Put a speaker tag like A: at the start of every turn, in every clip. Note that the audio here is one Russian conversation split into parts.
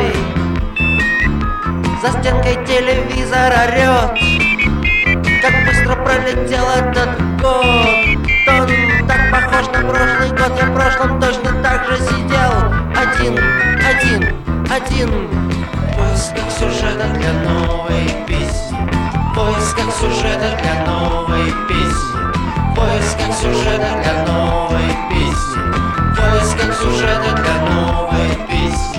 A: новый. За стенкой телевизор орёт. Как быстро пролетел этот год. Он так похож на прошлый год. Я в прошлом точно так же сидел. Один. В поисках сюжета для новой песни. В поисках сюжета для новой песни. В поисках сюжета для новой песни. В поисках сюжета для новой песни.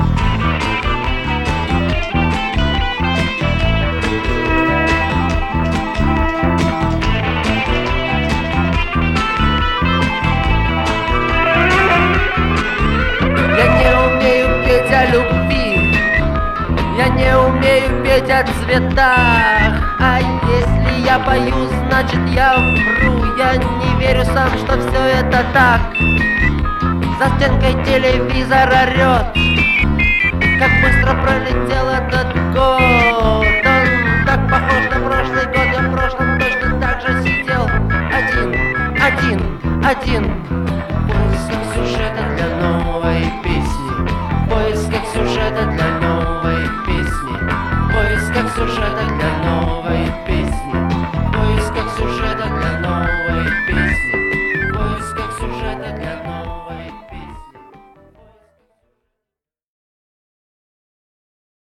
A: Я не умею петь о любви, я не умею петь о цветах. А если я пою, значит я вру. Я не верю сам, что все это так. За стенкой телевизор орёт. Как быстро пролетел этот год. Он так похож